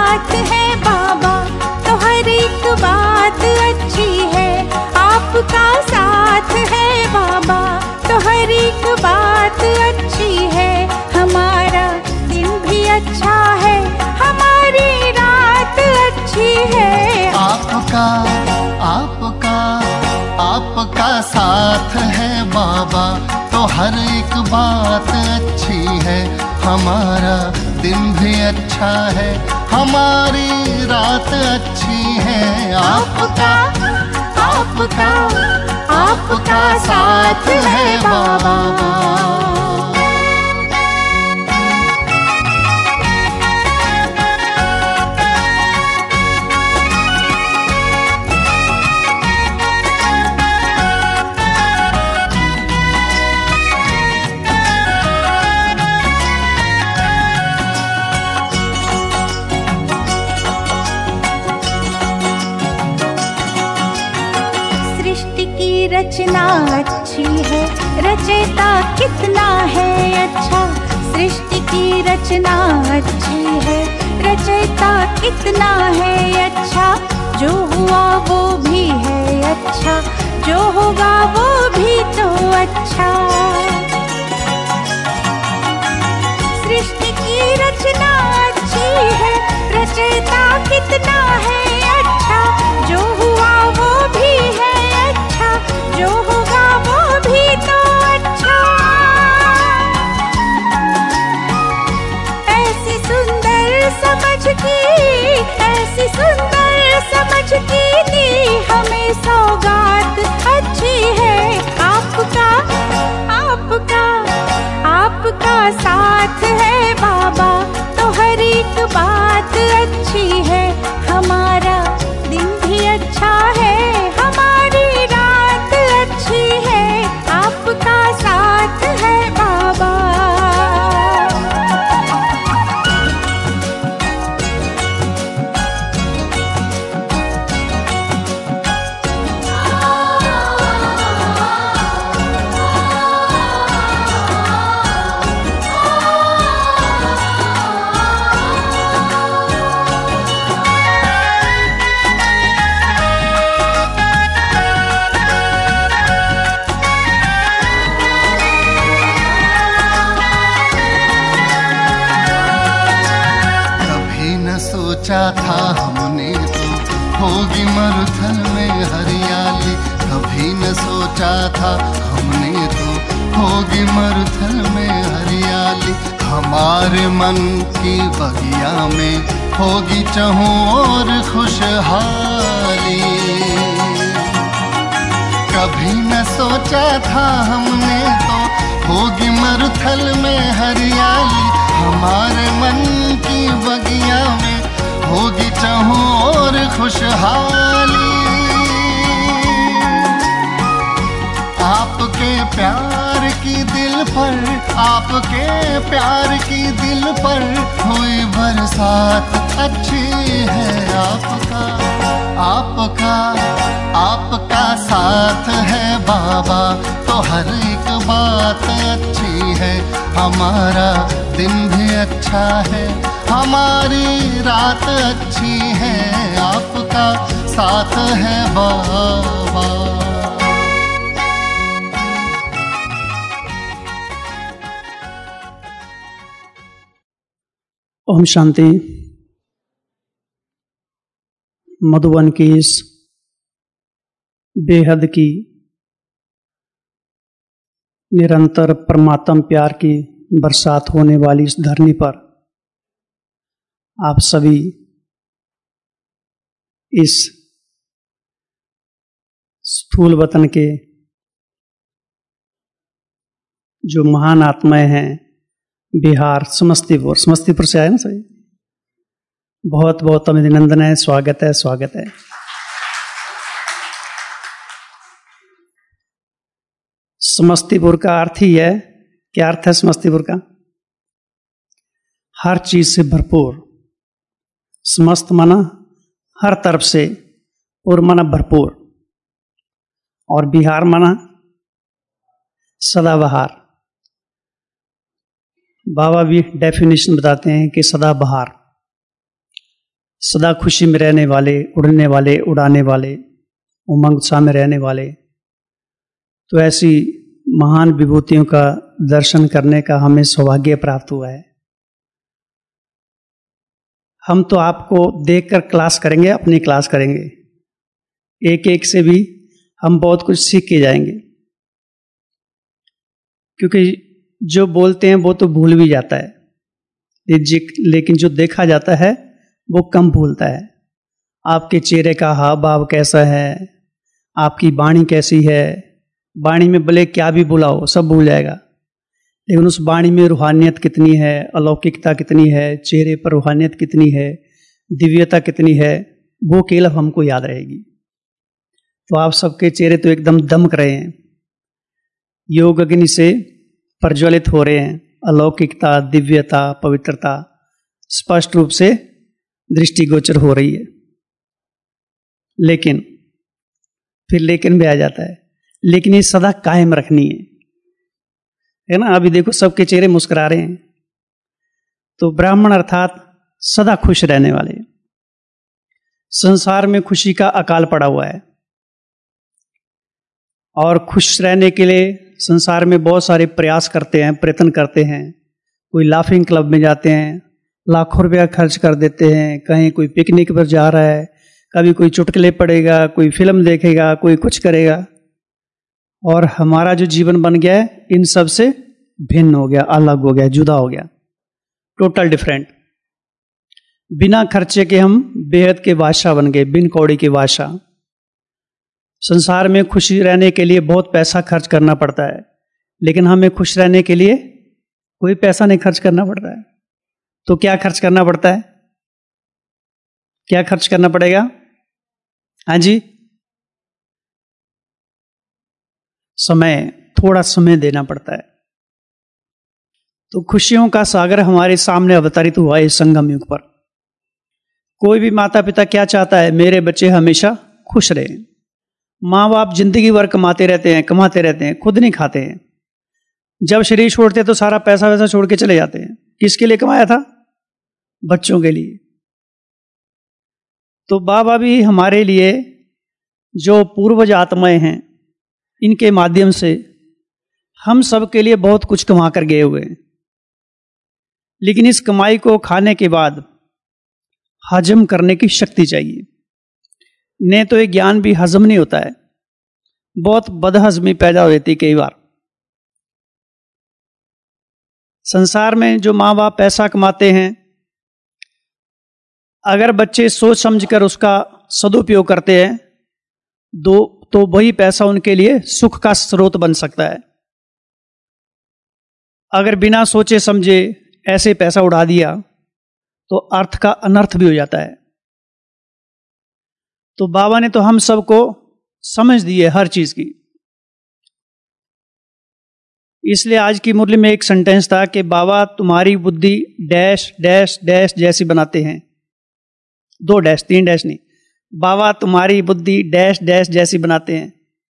साथ है बाबा तो हर एक बात अच्छी है। आपका साथ है बाबा तो हर एक बात अच्छी है। हमारा दिन भी अच्छा है, हमारी रात अच्छी है। आपका साथ है बाबा तो हर एक बात अच्छी है। हमारा दिन भी अच्छा है, हमारी रात अच्छी है। आपका साथ है बाबा। रचना अच्छी है, रचयिता कितना है अच्छा। सृष्टि की रचना अच्छी है, रचयिता कितना है अच्छा। जो हुआ वो भी है अच्छा, जो होगा वो भी तो अच्छा। सृष्टि की रचना अच्छी है, रचयिता कितना है अच्छा। जो हुआ वो भी है अच्छा, जो होगा वो भी तो अच्छा। ऐसी सुंदर समझ की दी हमें सौगात अच्छी है। आपका साथ है बाबा तो हर एक बात अच्छी है। हमारा दिन भी अच्छा है, हमारी रात अच्छी है। आपका साथ है बाबा। सोचा था हमने तो होगी मरुथल में हरियाली। कभी न सोचा था हमने तो होगी मरुथल में हरियाली। हमारे मन की बगिया में होगी चहुं और खुशहाली। कभी न सोचा था हमने तो होगी मरुथल में हरियाली। हमारे मन की बगिया में होगी चहुं और खुशहाली। आपके प्यार की दिल पर हुई बरसात अच्छी है। आपका साथ है बाबा तो हर एक बात अच्छी है। हमारा दिन भी अच्छा है, हमारी रात अच्छी है। आपका साथ है बाबा। ओम शांति। मधुबन की इस बेहद की निरंतर परमात्म प्यार की बरसात होने वाली इस धरनी पर आप सभी इस स्थूल वतन के जो महान आत्माएं हैं, बिहार समस्तीपुर से आए ना सभी, बहुत बहुत अभिनंदन है, स्वागत है। समस्तीपुर का अर्थ ही है, क्या अर्थ है समस्तीपुर का? हर चीज से भरपूर। समस्त माना हर तरफ से, और माना भरपूर, और बिहार माना सदाबहार। बाबा भी डेफिनेशन बताते हैं कि सदाबहार सदा खुशी में रहने वाले, उड़ने वाले, उड़ाने वाले, उमंग उत्साह में रहने वाले। तो ऐसी महान विभूतियों का दर्शन करने का हमें सौभाग्य प्राप्त हुआ है। हम तो आपको देखकर क्लास करेंगे, अपनी क्लास करेंगे, एक एक से भी हम बहुत कुछ सीख के जाएंगे, क्योंकि जो बोलते हैं वो तो भूल भी जाता है, लेकिन जो देखा जाता है वो कम भूलता है। आपके चेहरे का हाव भाव कैसा है, आपकी वाणी कैसी है, वाणी में भले क्या भी बुलाओ सब भूल जाएगा, लेकिन उस वाणी में रूहानियत कितनी है, अलौकिकता कितनी है, चेहरे पर रूहानियत कितनी है, दिव्यता कितनी है, वो केवल हमको याद रहेगी। तो आप सबके चेहरे तो एकदम दमक रहे हैं, योग अग्नि से प्रज्वलित हो रहे हैं, अलौकिकता, दिव्यता, पवित्रता स्पष्ट रूप से दृष्टिगोचर हो रही है। लेकिन फिर लेकिन भी आ जाता है, लेकिन ये सदा कायम रखनी है ना। अभी देखो सबके चेहरे मुस्कुरा रहे हैं, तो ब्राह्मण अर्थात सदा खुश रहने वाले। संसार में खुशी का अकाल पड़ा हुआ है, और खुश रहने के लिए संसार में बहुत सारे प्रयास करते हैं, प्रयत्न करते हैं। कोई लाफिंग क्लब में जाते हैं, लाखों रुपया खर्च कर देते हैं, कहीं कोई पिकनिक पर जा रहा है, कभी कोई चुटकुले पढ़ेगा, कोई फिल्म देखेगा, कोई कुछ करेगा। और हमारा जो जीवन बन गया है इन सब से भिन्न हो गया, अलग हो गया, जुदा हो गया, टोटल डिफरेंट। बिना खर्चे के हम बेहद के बादशाह बन गए, बिन कौड़ी के बादशाह। संसार में खुशी रहने के लिए बहुत पैसा खर्च करना पड़ता है, लेकिन हमें खुश रहने के लिए कोई पैसा नहीं खर्च करना पड़ता है। तो क्या खर्च करना पड़ता है? क्या खर्च करना पड़ेगा? हाँ जी, समय, थोड़ा समय देना पड़ता है। तो खुशियों का सागर हमारे सामने अवतरित हुआ है इस संगम युग पर। कोई भी माता पिता क्या चाहता है? मेरे बच्चे हमेशा खुश रहे। माँ बाप जिंदगी भर कमाते रहते हैं, खुद नहीं खाते हैं। जब शरीर छोड़ते तो सारा पैसा वैसा छोड़ के चले जाते हैं। किसके लिए कमाया था? बच्चों के लिए। तो बाबा भी हमारे लिए जो पूर्वज आत्माएं हैं, इनके माध्यम से हम सब के लिए बहुत कुछ कमा कर गए हुए हैं। लेकिन इस कमाई को खाने के बाद हजम करने की शक्ति चाहिए। नहीं तो ये ज्ञान भी हजम नहीं होता है, बहुत बदहजमी पैदा हो जाती कई बार। संसार में जो माँ बाप पैसा कमाते हैं, अगर बच्चे सोच समझकर उसका सदुपयोग करते हैं तो वही पैसा उनके लिए सुख का स्रोत बन सकता है। अगर बिना सोचे समझे ऐसे पैसा उड़ा दिया तो अर्थ का अनर्थ भी हो जाता है। तो बाबा ने तो हम सबको समझ दी है हर चीज की। इसलिए आज की मुरली में एक सेंटेंस था कि बाबा तुम्हारी बुद्धि डैश डैश डैश जैसी बनाते हैं। 2 डैश 3 डैश नहीं, बाबा तुम्हारी बुद्धि डैश डैश जैसी बनाते हैं।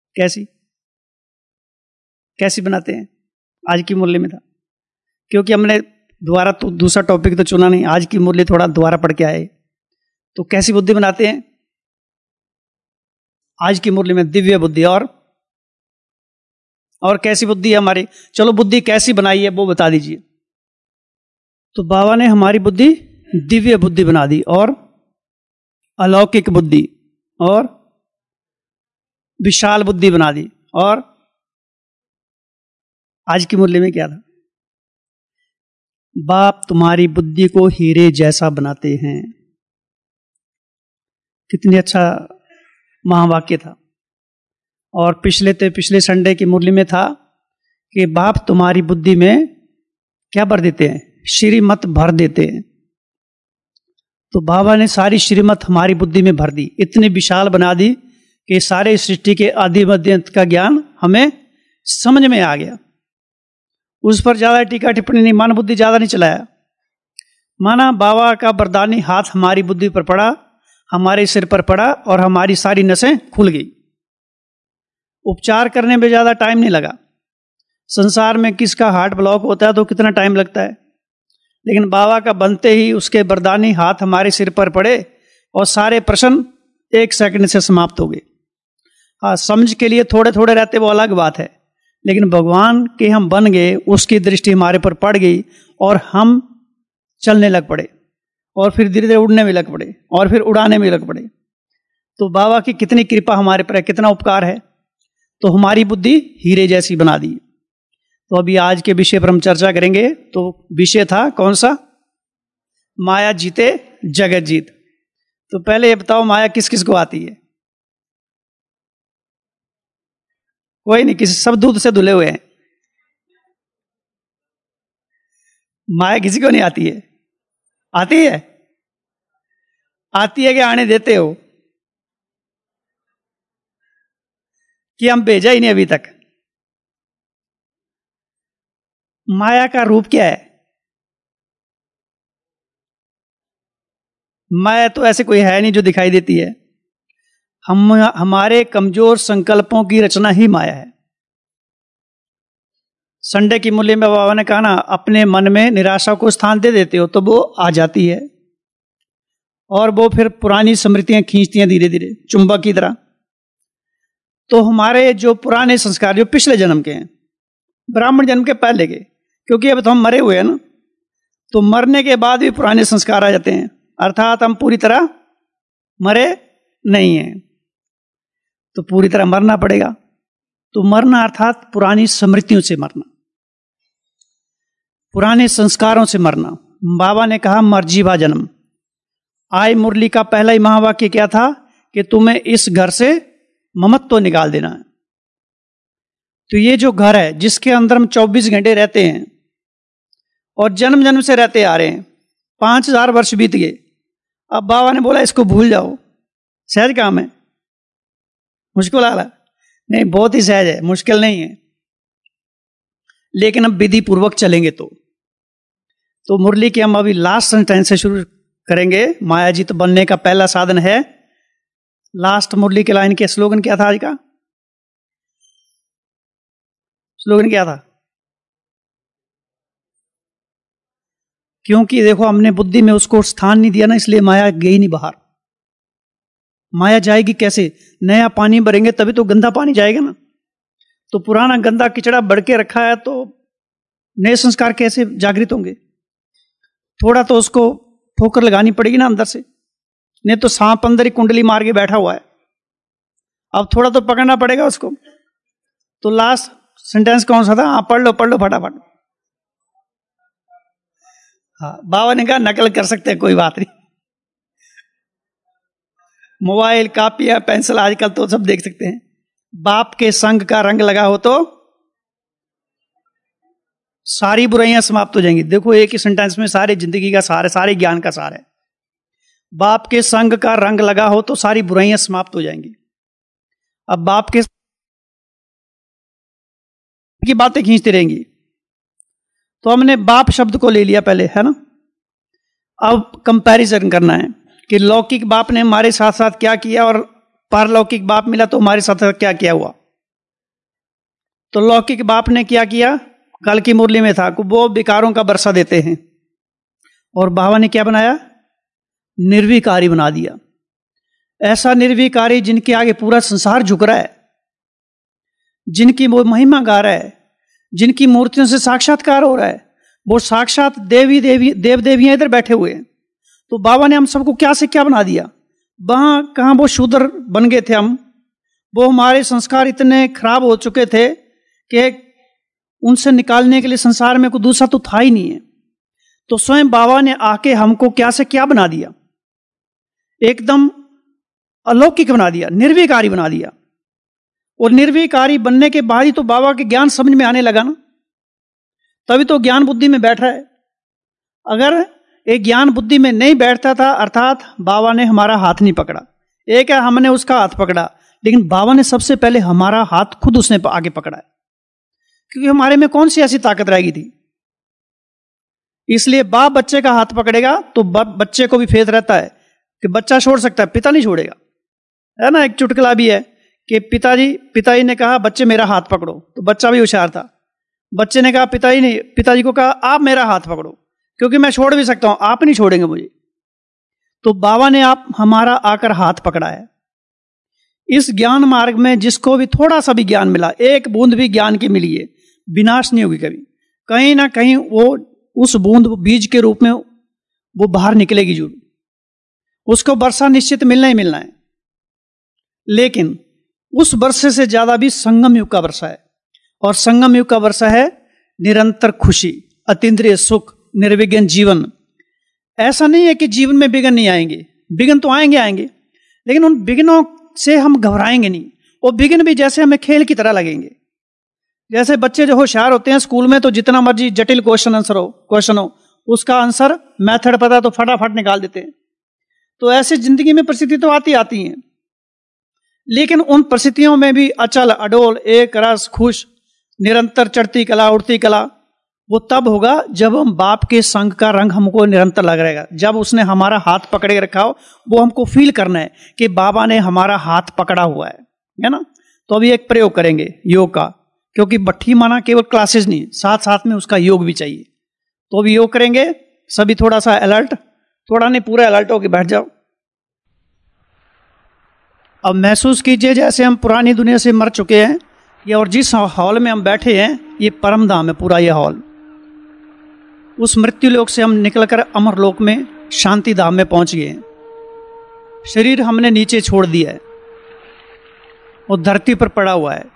कैसी बनाते हैं? आज की मुरली में था, क्योंकि हमने दोबारा तो दूसरा टॉपिक तो चुना नहीं, आज की मुरली थोड़ा दोबारा पढ़ के आए। तो कैसी बुद्धि बनाते हैं? आज की मुरली में दिव्य बुद्धि। और कैसी बुद्धि है हमारी? चलो बुद्धि कैसी बनाई है वो बता दीजिए। तो बाबा ने हमारी बुद्धि दिव्य बुद्धि बना दी, और अलौकिक बुद्धि, और विशाल बुद्धि बना दी। और आज की मुरली में क्या था? बाप तुम्हारी बुद्धि को हीरे जैसा बनाते हैं। कितनी अच्छा महावाक्य था। और पिछले संडे की मुरली में था कि बाप तुम्हारी बुद्धि में क्या भर देते हैं? श्रीमत भर देते हैं। तो बाबा ने सारी श्रीमत हमारी बुद्धि में भर दी, इतनी विशाल बना दी कि सारे सृष्टि के आदि मध्य अंत का ज्ञान हमें समझ में आ गया। उस पर ज्यादा टीका टिप्पणी नहीं, मन बुद्धि ज्यादा नहीं चलाया। माना बाबा का वरदानी हाथ हमारी बुद्धि पर पड़ा, हमारे सिर पर पड़ा, और हमारी सारी नसें खुल गई। उपचार करने में ज्यादा टाइम नहीं लगा। संसार में किसका हार्ट ब्लॉक होता है तो कितना टाइम लगता है, लेकिन बाबा का बनते ही उसके वरदानी हाथ हमारे सिर पर पड़े और सारे प्रश्न 1 सेकंड से समाप्त हो गए। हाँ, समझ के लिए थोड़े थोड़े रहते वो अलग बात है, लेकिन भगवान के हम बन गए, उसकी दृष्टि हमारे पर पड़ गई और हम चलने लग पड़े और फिर धीरे धीरे उड़ने में लग पड़े और फिर उड़ाने में लग पड़े। तो बाबा की कितनी कृपा हमारे पर है, कितना उपकार है। तो हमारी बुद्धि हीरे जैसी बना दी। तो अभी आज के विषय पर हम चर्चा करेंगे। तो विषय था कौन सा? माया जीते जगत जीत। तो पहले ये बताओ, माया किस किस को आती है? कोई नहीं, किसी, सब दूध से धुले हुए हैं। माया किसी को नहीं आती है? आती है? आती है कि आने देते हो? कि हम भेजा ही नहीं अभी तक? माया का रूप क्या है? माया तो ऐसे कोई है नहीं जो दिखाई देती है। हमारे कमजोर संकल्पों की रचना ही माया है। संडे की मूल्य में बाबा ने कहा ना, अपने मन में निराशा को स्थान दे देते हो तो वो आ जाती है और वो फिर पुरानी स्मृतियां खींचती हैं धीरे धीरे, चुंबक की तरह। तो हमारे जो पुराने संस्कार जो पिछले जन्म के हैं, ब्राह्मण जन्म के पहले के, क्योंकि अब तो हम मरे हुए हैं ना, तो मरने के बाद भी पुराने संस्कार आ जाते हैं, अर्थात हम पूरी तरह मरे नहीं हैं, तो पूरी तरह मरना पड़ेगा। तो मरना अर्थात पुरानी स्मृतियों से मरना, पुराने संस्कारों से मरना। बाबा ने कहा मर्जीवा जन्म। आय मुरली का पहला ही महावाक्य क्या था? कि तुम्हें इस घर से ममत्व निकाल देना है। तो ये जो घर है जिसके अंदर हम 24 घंटे रहते हैं और जन्म जन्म से रहते आ रहे हैं, 5000 वर्ष बीत गए, अब बाबा ने बोला इसको भूल जाओ। सहज काम है? मुश्किल आ रहा? नहीं, बहुत ही सहज है, मुश्किल नहीं है। लेकिन अब विधि पूर्वक चलेंगे तो मुरली के हम अभी लास्ट सेंटेंस से शुरू करेंगे। मायाजीत बनने का पहला साधन है। लास्ट मुरली के लाइन के स्लोगन क्या था? आज का स्लोगन क्या था? क्योंकि देखो, हमने बुद्धि में उसको स्थान नहीं दिया ना, इसलिए माया गई नहीं बाहर। माया जाएगी कैसे? नया पानी भरेंगे तभी तो गंदा पानी जाएगा ना। तो पुराना गंदा किचड़ा बढ़ के रखा है, तो नए संस्कार कैसे जागृत होंगे? थोड़ा तो उसको ठोकर लगानी पड़ेगी ना अंदर से, नहीं तो सांप अंदर ही कुंडली मार के बैठा हुआ है। अब थोड़ा तो पकड़ना पड़ेगा उसको। तो लास्ट सेंटेंस कौन सा था? हाँ, पढ़ लो फटाफट। हाँ, बाबा ने कहा नकल कर सकते हैं, कोई बात नहीं। मोबाइल, कॉपी या पेंसिल आजकल तो सब देख सकते हैं। बाप के संग का रंग लगा हो तो सारी बुराइयां समाप्त हो जाएंगी। देखो, एक ही सेंटेंस में सारी जिंदगी का सार है, सारे ज्ञान का सार है। बाप के संग का रंग लगा हो तो सारी बुराइयां समाप्त हो जाएंगी। अब बाप के की बातें खींचती रहेंगी। तो हमने बाप शब्द को ले लिया पहले, है ना। अब कंपैरिजन करना है कि लौकिक बाप ने हमारे साथ साथ क्या किया और पारलौकिक बाप मिला तो हमारे साथ साथ क्या किया हुआ। तो लौकिक बाप ने क्या किया? कल की मुरली में था, वो विकारों का वर्षा देते हैं। और बाबा ने क्या बनाया? निर्विकारी बना दिया। ऐसा निर्विकारी जिनके आगे पूरा संसार झुक रहा है, जिनकी वो महिमा गा रहा है, जिनकी मूर्तियों से साक्षात्कार हो रहा है, वो साक्षात देव देवियां इधर बैठे हुए हैं। तो बाबा ने हम सबको क्या से क्या बना दिया। वहां कहां वो शूद्र बन गए थे हम, वो हमारे संस्कार इतने खराब हो चुके थे कि उनसे निकालने के लिए संसार में कोई दूसरा तो था ही नहीं है। तो स्वयं बाबा ने आके हमको क्या से क्या बना दिया, एकदम अलौकिक बना दिया, निर्विकारी बना दिया। और निर्विकारी बनने के बाद ही तो बाबा के ज्ञान समझ में आने लगा ना, तभी तो ज्ञान बुद्धि में बैठ रहा है। अगर एक ज्ञान बुद्धि में नहीं बैठता था, अर्थात बाबा ने हमारा हाथ नहीं पकड़ा, एक है हमने उसका हाथ पकड़ा, लेकिन बाबा ने सबसे पहले हमारा हाथ खुद उसने आगे पकड़ा है, क्योंकि हमारे में कौन सी ऐसी ताकत रहेगी थी। इसलिए बाप बच्चे का हाथ पकड़ेगा तो बच्चे को भी फेथ रहता है कि बच्चा छोड़ सकता है, पिता नहीं छोड़ेगा, है ना। एक चुटकुला भी है कि पिताजी ने कहा बच्चे मेरा हाथ पकड़ो, तो बच्चा भी होशियार था। बच्चे ने कहा पिताजी को कहा आप मेरा हाथ पकड़ो, क्योंकि मैं छोड़ भी सकता हूं, आप नहीं छोड़ेंगे मुझे। तो बाबा ने आप हमारा आकर हाथ पकड़ा है। इस ज्ञान मार्ग में जिसको भी थोड़ा सा भी ज्ञान मिला, एक बूंद भी ज्ञान की मिली है, विनाश नहीं होगी कभी। कहीं ना कहीं वो उस बूंद बीज के रूप में वो बाहर निकलेगी जरूर, उसको वर्षा निश्चित मिलना ही मिलना है। लेकिन उस वर्षे से ज्यादा भी संगम युग का वर्षा है, और संगम युग का वर्षा है निरंतर खुशी, अतीन्द्रिय सुख, निर्विघ्न जीवन। ऐसा नहीं है कि जीवन में विघ्न नहीं आएंगे, विघ्न तो आएंगे, लेकिन उन विघ्नों से हम घबराएंगे नहीं। वो विघ्न भी जैसे हमें खेल की तरह लगेंगे। जैसे बच्चे जो होशियार होते हैं स्कूल में, तो जितना मर्जी जटिल क्वेश्चन हो उसका आंसर मेथड पता तो फटाफट निकाल देते हैं। तो ऐसे जिंदगी में परिस्थिति तो आती हैं, लेकिन उन परिस्थितियों में भी अचल अडोल एक रस खुश निरंतर चढ़ती कला उड़ती कला वो तब होगा जब हम बाप के संग का रंग हमको निरंतर लग रहेगा। जब उसने हमारा हाथ पकड़े रखा हो, वो हमको फील करना है कि बाबा ने हमारा हाथ पकड़ा हुआ है ना। तो अभी एक प्रयोग करेंगे योग का, क्योंकि बट्ठी माना केवल क्लासेस नहीं, साथ साथ में उसका योग भी चाहिए। तो अभी योग करेंगे, सभी थोड़ा सा अलर्ट, थोड़ा नहीं पूरा अलर्ट होके बैठ जाओ। अब महसूस कीजिए जैसे हम पुरानी दुनिया से मर चुके हैं, ये और जिस हॉल में हम बैठे हैं ये परम धाम है, पूरा ये हॉल। उस मृत्यु लोक से हम निकलकर अमर लोक में शांति धाम में पहुंच गए हैं। शरीर हमने नीचे छोड़ दिया है और धरती पर पड़ा हुआ है,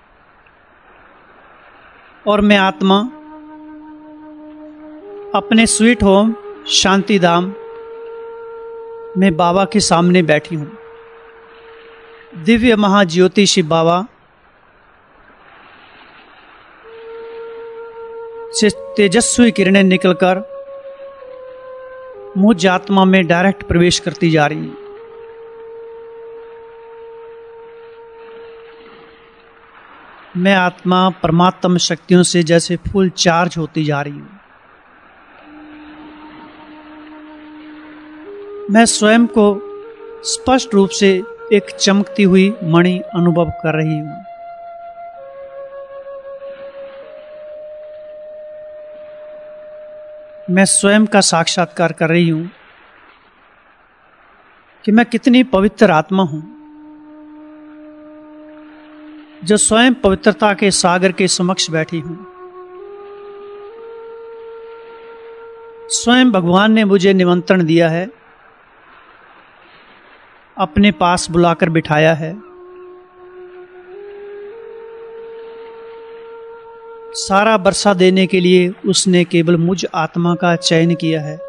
और मैं आत्मा अपने स्वीट होम शांति धाम में बाबा के सामने बैठी हूं। दिव्य महाज्योति शिव बाबा से तेजस्वी किरणें निकलकर मुझ आत्मा में डायरेक्ट प्रवेश करती जा रही हैं। मैं आत्मा परमात्म शक्तियों से जैसे फुल चार्ज होती जा रही हूं। मैं स्वयं को स्पष्ट रूप से एक चमकती हुई मणि अनुभव कर रही हूं। मैं स्वयं का साक्षात्कार कर रही हूं कि मैं कितनी पवित्र आत्मा हूं, जो स्वयं पवित्रता के सागर के समक्ष बैठी हूं। स्वयं भगवान ने मुझे निमंत्रण दिया है, अपने पास बुलाकर बिठाया है। सारा बरसा देने के लिए उसने केवल मुझ आत्मा का चयन किया है।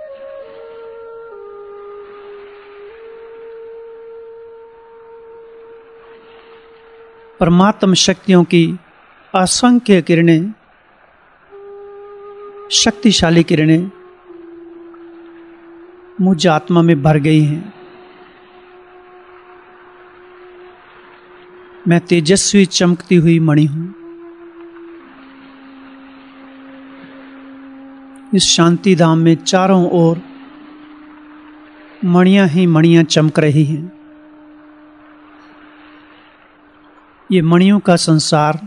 परमात्म शक्तियों की असंख्य किरणें, शक्तिशाली किरणें मुझ आत्मा में भर गई हैं। मैं तेजस्वी चमकती हुई मणि हूं। इस शांति धाम में चारों ओर मणियां ही मणियां चमक रही हैं। ये मणियों का संसार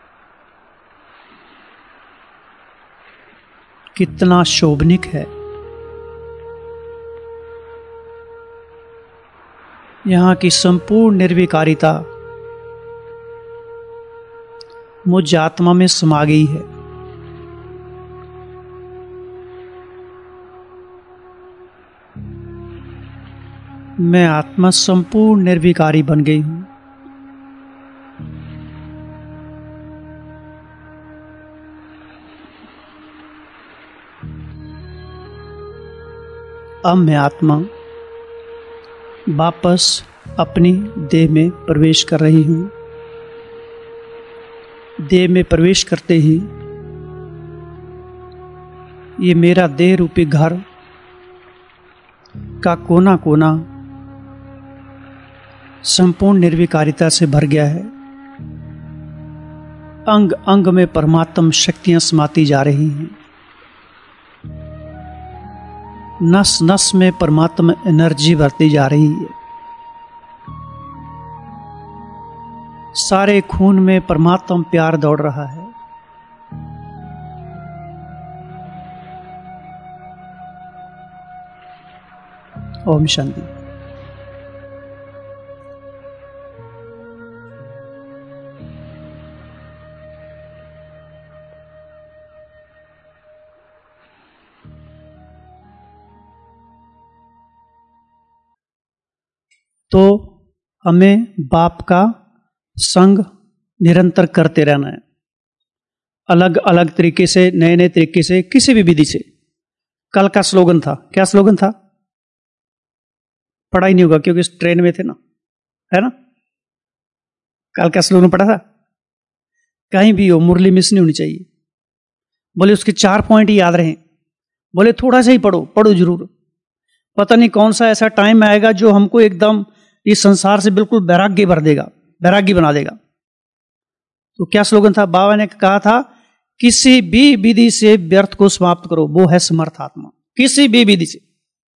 कितना शोभनिक है। यहाँ की संपूर्ण निर्विकारिता मुझ आत्मा में समा गई है। मैं आत्मा संपूर्ण निर्विकारी बन गई हूं। अब मैं आत्मा वापस अपनी देह में प्रवेश कर रही हूं। देह में प्रवेश करते ही ये मेरा देह रूपी घर का कोना कोना संपूर्ण निर्विकारिता से भर गया है। अंग अंग में परमात्म शक्तियां समाती जा रही हैं। नस नस में परमात्मा एनर्जी भरती जा रही है। सारे खून में परमात्मा प्यार दौड़ रहा है। ओम शांति। तो हमें बाप का संग निरंतर करते रहना है, अलग अलग तरीके से, नए नए तरीके से, किसी भी विधि से। कल का स्लोगन था, क्या स्लोगन था? पढ़ा ही नहीं होगा क्योंकि इस ट्रेन में थे ना, है ना? कल का स्लोगन पढ़ा था? कहीं भी हो मुरली मिस नहीं होनी चाहिए। बोले उसके 4 पॉइंट ही याद रहें। बोले थोड़ा सा ही पढ़ो, पढ़ो जरूर। पता नहीं कौन सा ऐसा टाइम आएगा जो हमको एकदम इस संसार से बिल्कुल वैराग्य भर देगा, वैराग्य बना देगा। तो क्या स्लोगन था? बाबा ने कहा था किसी भी विधि से व्यर्थ को समाप्त करो, वो है समर्थ आत्मा। किसी भी विधि से।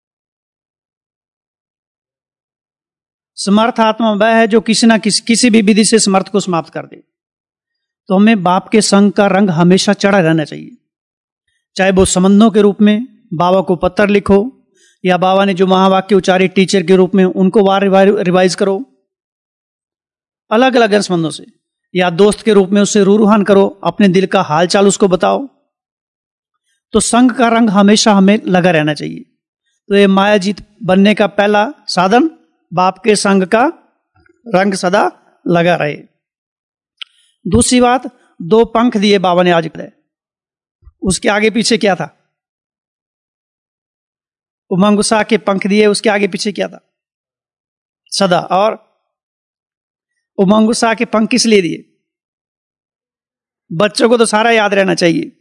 समर्थ आत्मा वह है जो किसी भी विधि से समर्थ को समाप्त कर दे। तो हमें बाप के संग का रंग हमेशा चढ़ा रहना चाहिए, चाहे वो संबंधों के रूप में बाबा को पत्र लिखो, या बाबा ने जो महावाक्य उच्चारे टीचर के रूप में उनको बार रिवाइज करो, अलग अलग संबंधों से, या दोस्त के रूप में उससे रूहान करो, अपने दिल का हाल चाल उसको बताओ। तो संग का रंग हमेशा हमें लगा रहना चाहिए। तो ये मायाजीत बनने का पहला साधन बाप के संग का रंग सदा लगा रहे। दूसरी बात, 2 पंख दिए बाबा ने आज, उसके आगे पीछे क्या था? उमंग उत्साह के पंख दिए, उसके आगे पीछे क्या था? सदा। और उमंग उत्साह के पंख किस लिए दिए? बच्चों को तो सारा याद रहना चाहिए।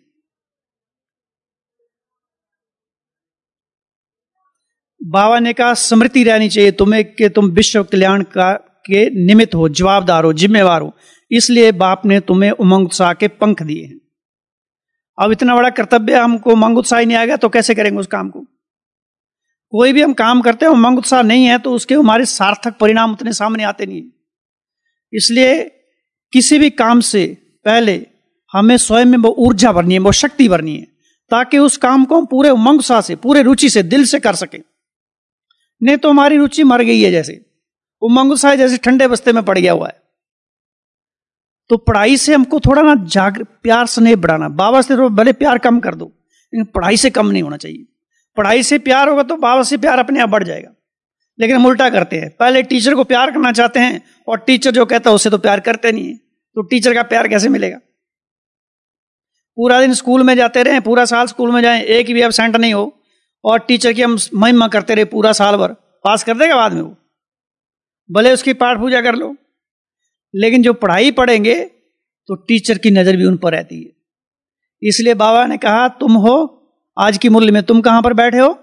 बाबा ने कहा स्मृति रहनी चाहिए तुम्हें कि तुम विश्व कल्याण का के निमित्त हो, जवाबदार हो, जिम्मेवार हो। इसलिए बाप ने तुम्हें उमंग उत्साह के पंख दिए हैं। अब इतना बड़ा कर्तव्य, हमको उमंग उत्साह ही नहीं आएगा तो कैसे करेंगे उस काम को? कोई भी हम काम करते हैं, उमंग उत्साह नहीं है तो उसके हमारे सार्थक परिणाम उतने सामने आते नहीं है। इसलिए किसी भी काम से पहले हमें स्वयं में वो ऊर्जा भरनी है, वो शक्ति भरनी है, ताकि उस काम को हम पूरे उमंग उत्साह से, पूरे रुचि से, दिल से कर सके। नहीं तो हमारी रुचि मर गई है, जैसे उमंग उत्साह जैसे ठंडे बस्ते में पड़ गया हुआ है। तो पढ़ाई से हमको थोड़ा ना प्यार स्नेह बढ़ाना। बाबा से तो भले प्यार कम कर दो, लेकिन पढ़ाई से कम नहीं होना चाहिए। पढ़ाई से प्यार होगा तो बाबा से प्यार अपने आप बढ़ जाएगा। लेकिन हम उल्टा करते हैं, पहले टीचर को प्यार करना चाहते हैं और टीचर जो कहता है उससे तो प्यार करते नहीं है। तो टीचर का प्यार कैसे मिलेगा? पूरा दिन स्कूल में जाते रहे, पूरा साल स्कूल में जाएं, एक भी एब्सेंट नहीं हो, और टीचर की हम महिमा करते रहे पूरा साल भर, पास कर देगा बाद में वो? भले उसकी पाठ पूजा कर लो, लेकिन जो पढ़ाई पढ़ेंगे तो टीचर की नजर भी उन पर रहती है। इसलिए बाबा ने कहा तुम हो आज की मुरली में, तुम कहां पर बैठे हो?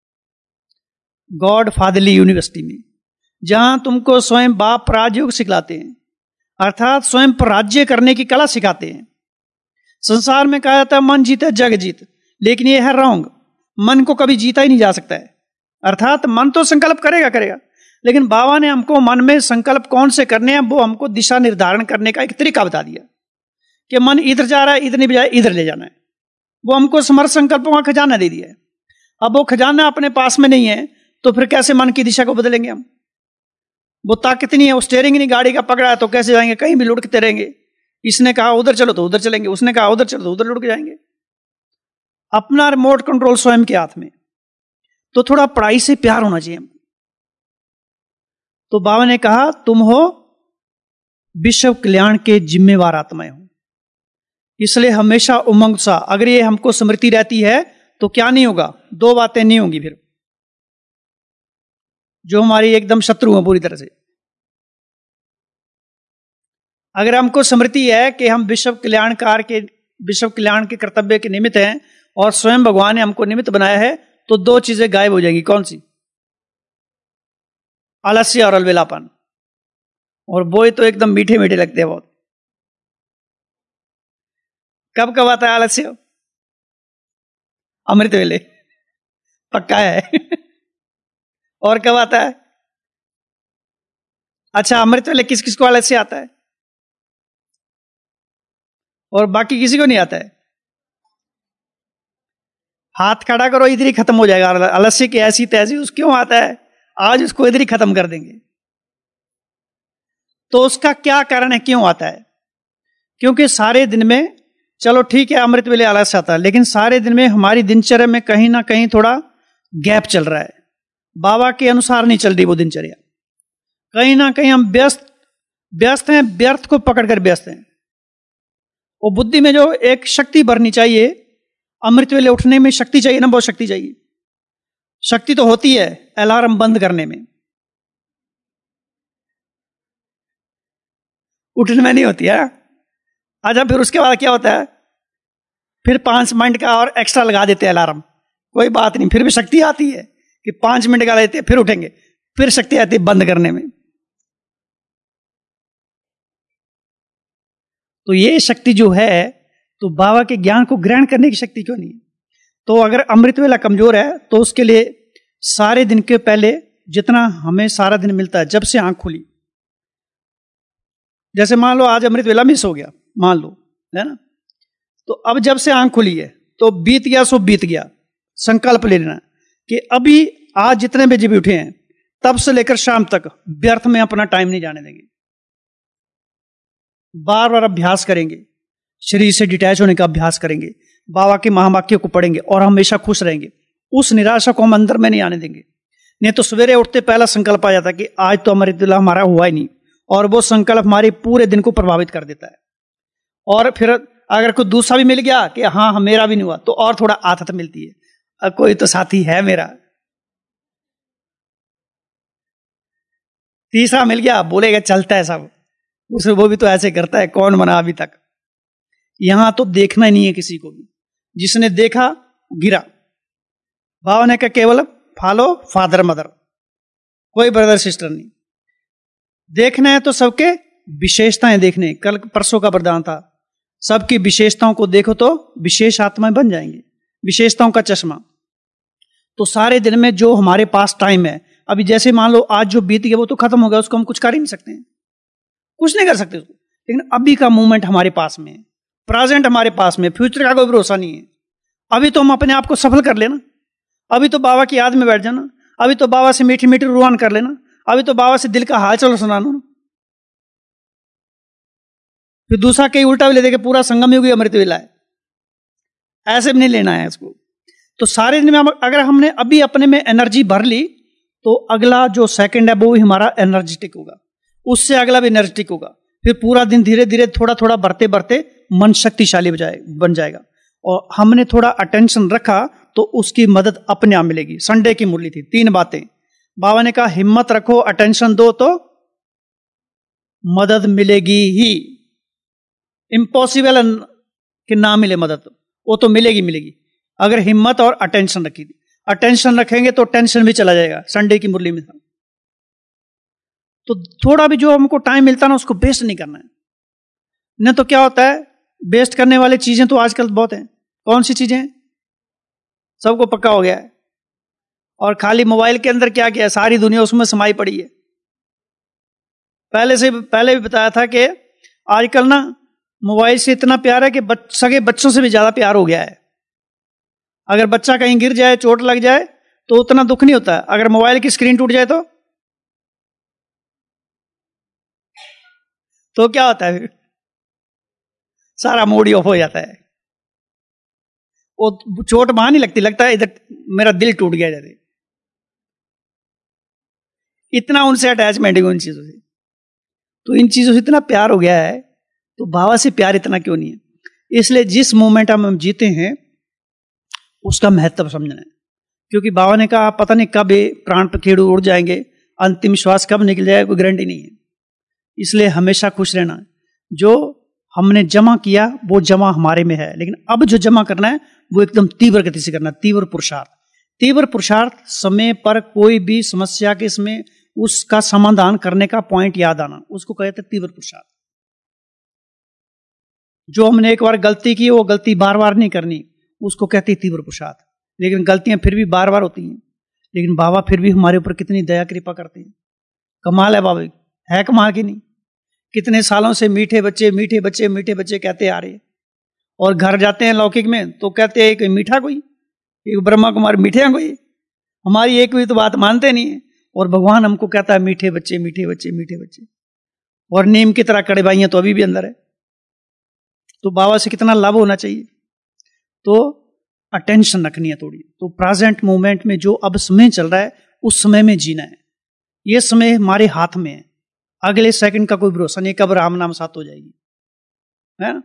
गॉड फादरली यूनिवर्सिटी में, जहां तुमको स्वयं बाप राजयोग सिखलाते हैं, अर्थात स्वयं पर राज्य करने की कला सिखाते हैं। संसार में कहा जाता है मन जीते जग जीत, लेकिन यह है रॉन्ग। मन को कभी जीता ही नहीं जा सकता है। अर्थात मन तो संकल्प करेगा, लेकिन बाबा ने हमको मन में संकल्प कौन से करने हैं वो हमको दिशा निर्धारण करने का एक तरीका बता दिया कि मन इधर जा रहा है, इधर नहीं बजाय इधर ले जाना है। वो हमको समर्थ संकल्पों का खजाना दे दिया है। अब वो खजाना अपने पास में नहीं है तो फिर कैसे मन की दिशा को बदलेंगे हम? वो ताकत नहीं है, वो स्टीयरिंग नहीं गाड़ी का पकड़ा है तो कैसे जाएंगे? कहीं भी लुढ़कते रहेंगे। इसने कहा उधर चलो तो उधर चलेंगे, उसने कहा उधर चलो तो उधर लुढ़क जाएंगे। अपना रिमोट कंट्रोल स्वयं के हाथ में। तो थोड़ा पढ़ाई से प्यार होना चाहिए। तो बाबा ने कहा तुम हो विश्व कल्याण के जिम्मेवार आत्माएं हो, इसलिए हमेशा उमंग सा, अगर ये हमको स्मृति रहती है तो क्या नहीं होगा? 2 बातें नहीं होंगी फिर, जो हमारी एकदम शत्रु है पूरी तरह से। अगर हमको स्मृति है कि हम विश्व कल्याण के कर्तव्य के निमित्त हैं और स्वयं भगवान ने हमको निमित्त बनाया है, तो 2 चीजें गायब हो जाएंगी। कौन सी? आलस्य और अलबेलापन। और वो तो एकदम मीठे मीठे लगते हैं बहुत। कब कब आता है आलस्य? अमृत वेले, पक्का है। और कब आता है? अच्छा, अमृत वेले किस किस को आलस्य आता है? और बाकी किसी को नहीं आता है? हाथ खड़ा करो इधर ही खत्म हो जाएगा, आलस्य की ऐसी तैसी उस क्यों आता है, आज उसको इधर ही खत्म कर देंगे। तो उसका क्या कारण है, क्यों आता है? क्योंकि सारे दिन में, चलो ठीक है अमृत वेले आलस्य आता है, लेकिन सारे दिन में हमारी दिनचर्या में कहीं ना कहीं थोड़ा गैप चल रहा है, बाबा के अनुसार नहीं चल रही वो दिनचर्या। कहीं ना कहीं हम व्यस्त हैं, व्यर्थ को पकड़कर व्यस्त हैं। वो बुद्धि में जो एक शक्ति भरनी चाहिए, अमृत वेले उठने में शक्ति चाहिए ना, बहुत शक्ति चाहिए। शक्ति तो होती है अलार्म बंद करने में, उठने में नहीं होती है। अच्छा, फिर उसके बाद क्या होता है, फिर 5 मिनट का और एक्स्ट्रा लगा देते हैं अलार्म, कोई बात नहीं, फिर भी शक्ति आती है कि 5 मिनट का लेते हैं, फिर उठेंगे, फिर शक्ति आती है बंद करने में। तो ये शक्ति जो है, तो बाबा के ज्ञान को ग्रहण करने की शक्ति क्यों नहीं है? तो अगर अमृत वेला कमजोर है तो उसके लिए सारे दिन के पहले जितना हमें सारा दिन मिलता है, जब से आंख खुली, जैसे मान लो आज अमृत वेला मिस हो गया, मान लो, है ना, तो अब जब से आंख खुली है तो बीत गया सो बीत गया। संकल्प ले लेना कि अभी आज जितने बजे भी उठे हैं तब से लेकर शाम तक व्यर्थ में अपना टाइम नहीं जाने देंगे। बार बार अभ्यास करेंगे, शरीर से डिटैच होने का अभ्यास करेंगे, बाबा के महावाक्य को पढ़ेंगे और हमेशा खुश रहेंगे। उस निराशा को हम अंदर में नहीं आने देंगे। नहीं तो सवेरे उठते पहला संकल्प आ जाता है कि आज तो अमृत वेला हमारा हुआ ही नहीं, और वो संकल्प हमारे पूरे दिन को प्रभावित कर देता है। और फिर अगर कोई दूसरा भी मिल गया कि हाँ मेरा भी नहीं हुआ, तो और थोड़ा आदत मिलती है, कोई तो साथी है मेरा। तीसरा मिल गया, बोलेगा चलता है सब, उसे वो भी तो ऐसे करता है, कौन बना अभी तक। यहां तो देखना ही नहीं है किसी को भी, जिसने देखा गिरा। बाबा ने कहा केवल फॉलो फादर मदर, कोई ब्रदर सिस्टर नहीं। देखना है तो सबके विशेषताएं देखने, कल परसों का वरदान था, सबकी विशेषताओं को देखो तो विशेष आत्माएं बन जाएंगे, विशेषताओं का चश्मा। तो सारे दिन में जो हमारे पास टाइम है, अभी जैसे मान लो आज जो बीत गया वो तो खत्म हो गया, उसको हम कुछ कर ही नहीं सकते हैं, कुछ नहीं कर सकते उसको। लेकिन अभी का मोमेंट हमारे पास में है, प्रेजेंट हमारे पास में, फ्यूचर का कोई भरोसा नहीं है। अभी तो हम अपने आप को सफल कर लेना, अभी तो बाबा की याद में बैठ जाना, अभी तो बाबा से मीठी मीठी रुआन कर लेना, अभी तो बाबा से दिल का हाल चलो सुना लो। फिर दूसरा कहीं उल्टा भी ले देगा, पूरा संगम युग अमृत वेला है, ऐसे भी नहीं लेना है इसको। तो सारे दिन में अगर हमने अभी अपने में एनर्जी भर ली तो अगला जो सेकंड है वो भी हमारा एनर्जेटिक होगा, उससे अगला भी एनर्जेटिक होगा। फिर पूरा दिन धीरे धीरे थोड़ा थोड़ा बढ़ते बढ़ते मन शक्तिशाली बन जाएगा। और हमने थोड़ा अटेंशन रखा तो उसकी मदद अपने आप मिलेगी। संडे की मुरली थी, 3 बातें बाबा ने कहा, हिम्मत रखो, अटेंशन दो तो मदद मिलेगी ही। इम्पॉसिबल कि ना मिले मदद, वो तो मिलेगी मिलेगी अगर हिम्मत और अटेंशन रखी थी। अटेंशन रखेंगे तो टेंशन भी चला जाएगा, संडे की मुरली में था। तो थोड़ा भी जो हमको टाइम मिलता है ना उसको वेस्ट नहीं करना है। नहीं तो क्या होता है, वेस्ट करने वाली चीजें तो आजकल बहुत हैं। कौन सी चीजें? सबको पक्का हो गया है। और खाली मोबाइल के अंदर क्या किया, सारी दुनिया उसमें समाई पड़ी है। पहले भी बताया था कि आजकल ना मोबाइल से इतना प्यार है कि सगे बच्चों से भी ज्यादा प्यार हो गया है। अगर बच्चा कहीं गिर जाए, चोट लग जाए तो उतना दुख नहीं होता है, अगर मोबाइल की स्क्रीन टूट जाए तो क्या होता है, फिर सारा मूड ही ऑफ हो जाता है। वो चोट वहां नहीं लगती, लगता है इधर मेरा दिल टूट गया जैसे। इतना उनसे अटैचमेंट है उन चीजों से, तो इन चीजों से इतना प्यार हो गया है, तो बाबा से प्यार इतना क्यों नहीं है। इसलिए जिस मोमेंट हम जीते हैं उसका महत्व समझना है। क्योंकि बाबा ने कहा पता नहीं कब प्राण पखेरु उड़ जाएंगे, अंतिम श्वास कब निकल जाएगा, कोई गारंटी नहीं है। इसलिए हमेशा खुश रहना है। जो हमने जमा किया वो जमा हमारे में है, लेकिन अब जो जमा करना है वो एकदम तीव्र गति से करना है। तीव्र पुरुषार्थ, तीव्र पुरुषार्थ, समय पर कोई भी समस्या के इसमें उसका समाधान करने का पॉइंट याद आना, उसको कहते हैं तीव्र पुरुषार्थ। जो हमने एक बार गलती की वो गलती बार बार नहीं करनी, उसको कहते हैं तीव्र पुरुषार्थ। लेकिन गलतियां फिर भी बार बार होती हैं, लेकिन बाबा फिर भी हमारे ऊपर कितनी दया कृपा करते हैं। कमाल है बाबा, है कमाल की नहीं। कितने सालों से मीठे बच्चे मीठे बच्चे मीठे बच्चे कहते आ रहे, और घर जाते हैं लौकिक में तो कहते हैं कि मीठा कोई, ये ब्रह्मा कुमार मीठे हैं कोई? हमारी एक भी तो बात मानते नहीं है। और भगवान हमको कहता है मीठे बच्चे मीठे बच्चे मीठे बच्चे, और नीम की तरह कड़वाइयां तो अभी भी अंदर है। तो बाबा से कितना लाभ होना चाहिए। तो अटेंशन रखनी है थोड़ी। तो प्रेजेंट मोमेंट में जो अब समय चल रहा है उस समय में जीना है। ये समय हमारे हाथ में है, अगले सेकंड का कोई भरोसा नहीं, कब राम नाम साथ हो जाएगी, है ना।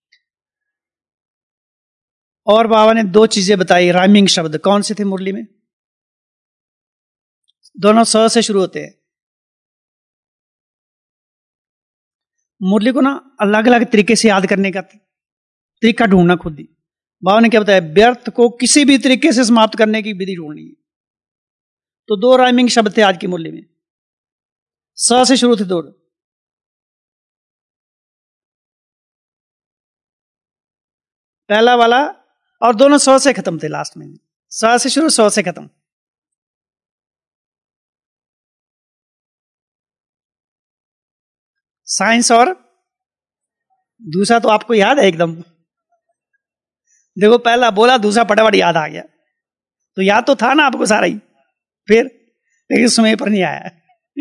और बाबा ने 2 चीजें बताई, राइमिंग शब्द। कौन से थे मुरली में? दोनों स से शुरू होते हैं। मुरली को ना अलग अलग तरीके से याद करने का तरीका ढूंढना खुद ही। बाबा ने क्या बताया? व्यर्थ को किसी भी तरीके से समाप्त करने की विधि ढूंढनी है। तो 2 राइमिंग शब्द थे आज की मुरली में, स से शुरू थे 2। पहला वाला, और दोनों स से खत्म थे लास्ट में, स से शुरू स से खत्म। साइंस और दूसरा तो आपको याद है एकदम। देखो पहला बोला, दूसरा फटाफट याद आ गया। तो याद तो था ना आपको सारा ही, फिर लेकिन समय पर नहीं आया।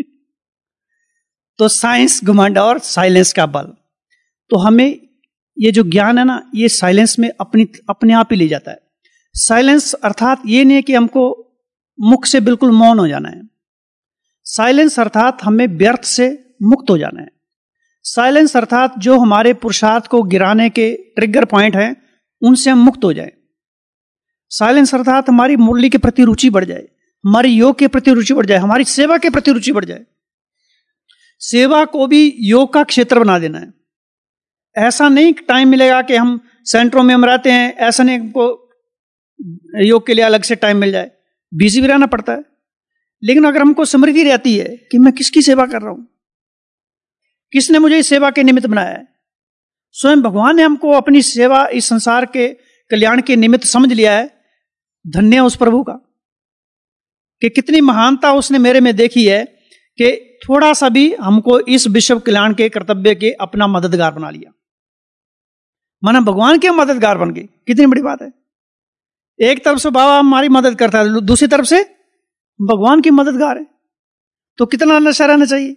तो साइंस घमंड और साइलेंस का बल। तो हमें ये जो ज्ञान है ना, ये साइलेंस में अपने आप ही ले जाता है। साइलेंस अर्थात ये नहीं कि हमको मुख से बिल्कुल मौन हो जाना है। साइलेंस अर्थात हमें व्यर्थ से मुक्त हो जाना है। साइलेंस अर्थात जो हमारे पुरुषार्थ को गिराने के ट्रिगर पॉइंट हैं उनसे हम मुक्त हो जाए। साइलेंस अर्थात हमारी मुरली के प्रति रुचि बढ़ जाए, हमारी योग के प्रति रुचि बढ़ जाए, हमारी सेवा के प्रति रुचि बढ़ जाए। सेवा को भी योग का क्षेत्र बना देना है। ऐसा नहीं टाइम मिलेगा कि हम सेंटरों में हम रहते हैं, ऐसा नहीं हमको योग के लिए अलग से टाइम मिल जाए, बिजी भी रहना पड़ता है। लेकिन अगर हमको स्मृति रहती है कि मैं किसकी सेवा कर रहा हूं, किसने मुझे इस सेवा के निमित्त बनाया है, स्वयं भगवान ने हमको अपनी सेवा इस संसार के कल्याण के निमित्त समझ लिया है। धन्य उस प्रभु का कि कितनी महानता उसने मेरे में देखी है कि थोड़ा सा भी हमको इस विश्व कल्याण के कर्तव्य के अपना मददगार बना लिया। माना भगवान के मददगार बन गए, कितनी बड़ी बात है। एक तरफ से बाबा हमारी मदद करता है, दूसरी तरफ से भगवान की मददगार है। तो कितना नशा रहना चाहिए।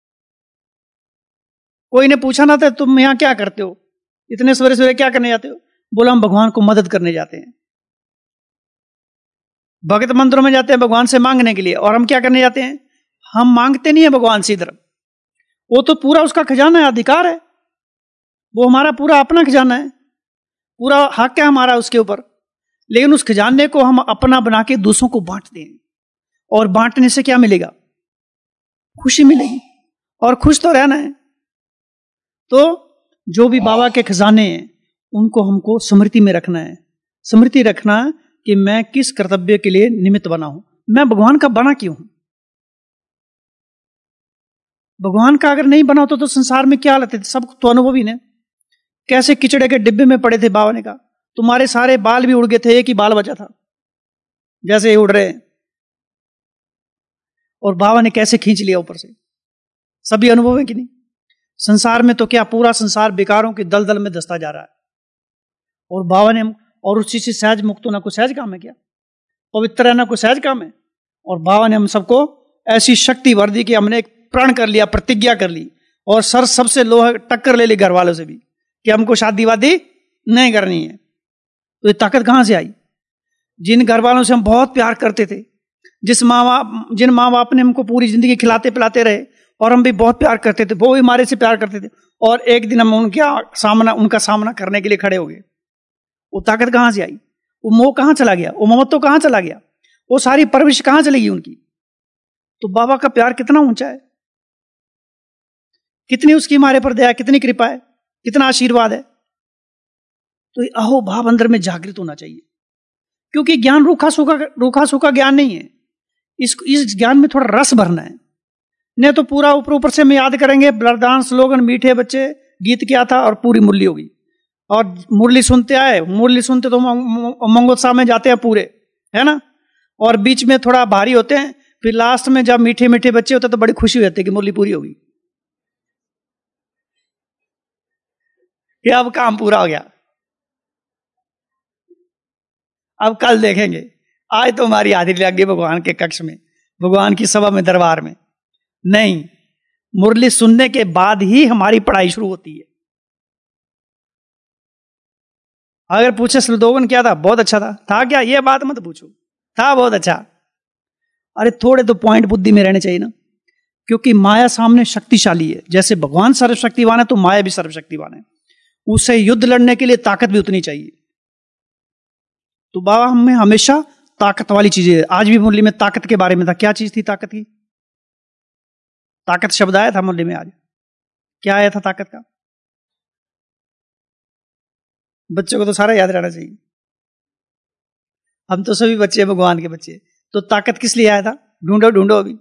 कोई ने पूछा ना था तुम यहां क्या करते हो, इतने सवेरे सवेरे क्या करने जाते हो? बोला हम भगवान को मदद करने जाते हैं। भगत मंदिरों में जाते हैं भगवान से मांगने के लिए, और हम क्या करने जाते हैं? हम मांगते नहीं है भगवान से। इधर वो तो पूरा उसका खजाना है, अधिकार है, वो हमारा पूरा अपना खजाना है, पूरा हक है हमारा उसके ऊपर। लेकिन उस खजाने को हम अपना बना के दूसरों को बांटते हैं, और बांटने से क्या मिलेगा? खुशी मिलेगी, और खुश तो रहना है। तो जो भी बाबा के खजाने हैं उनको हमको स्मृति में रखना है। स्मृति रखना कि मैं किस कर्तव्य के लिए निमित्त बना हूं, मैं भगवान का बना क्यों हूं। भगवान का अगर नहीं बना तो संसार में क्या हालत है, सब तो अनुभवी ने। कैसे किचड़े के डिब्बे में पड़े थे। बाबा ने कहा तुम्हारे सारे बाल भी उड़ गए थे, एक ही बाल बचा था, जैसे ये उड़ रहे हैं। और बाबा ने कैसे खींच लिया ऊपर से। सभी अनुभव है कि नहीं। संसार में तो क्या पूरा संसार बेकारों के दलदल में धंसता जा रहा है, और बाबा ने और उस चीज से सहज मुक्त होना कोई सहज काम है क्या? पवित्र रहना कोई सहज काम है? और बाबा ने हम सबको ऐसी शक्ति भर दी कि हमने एक प्रण कर लिया, प्रतिज्ञा कर ली, और सबसे लोहा टक्कर ले ली घर वालों से भी कि हमको शादी वादी नहीं करनी है। तो ये ताकत कहां से आई? जिन घर वालों से हम बहुत प्यार करते थे, जिन माँ बाप ने हमको पूरी जिंदगी खिलाते पिलाते रहे, और हम भी बहुत प्यार करते थे, वो भी हमारे से प्यार करते थे, और एक दिन हम उनका सामना करने के लिए खड़े हो गए। वो ताकत कहां से आई? वो मोह कहां चला गया? वो ममत्व कहां चला गया? वो सारी परवरिश कहां चली गई उनकी? तो बाबा का प्यार कितना ऊंचा है, कितनी उसकी हमारे पर दया, कितनी कृपा है, कितना आशीर्वाद है। तो अहो भाव अंदर में जागृत होना चाहिए, क्योंकि ज्ञान रूखा सूखा ज्ञान नहीं है। इस ज्ञान में थोड़ा रस भरना है। नहीं तो पूरा ऊपर से हम याद करेंगे वरदान स्लोगन मीठे बच्चे गीत क्या था, और पूरी मुरली होगी। और मुरली सुनते आए, मुरली सुनते तो मंगोत्सव में जाते हैं पूरे, है ना। और बीच में थोड़ा भारी होते हैं, फिर लास्ट में जब मीठे मीठे बच्चे होते हैं तो बड़ी खुशी होती है कि मुरली पूरी होगी, कि अब काम पूरा हो गया। अब कल देखेंगे, आज तो हमारी हाजिरी लग गई भगवान के कक्ष में, भगवान की सभा में, दरबार में। नहीं, मुरली सुनने के बाद ही हमारी पढ़ाई शुरू होती है। अगर पूछे श्रद्धावन क्या था, बहुत अच्छा था क्या, ये बात मत पूछो, था बहुत अच्छा। अरे थोड़े तो पॉइंट बुद्धि में रहने चाहिए ना, क्योंकि माया सामने शक्तिशाली है। जैसे भगवान सर्वशक्तिवान है तो माया भी सर्वशक्तिवान है, उससे युद्ध लड़ने के लिए ताकत भी उतनी चाहिए। तो बाबा हमें हमेशा ताकत वाली चीजें, आज भी मुरली में ताकत के बारे में था। क्या चीज थी ताकत की? ताकत शब्द आया था मुरली में आज, क्या आया था ताकत का? बच्चों को तो सारा याद रहना चाहिए, हम तो सभी बच्चे भगवान के बच्चे। तो ताकत किस लिए आया था? ढूंढो ढूंढो अभी।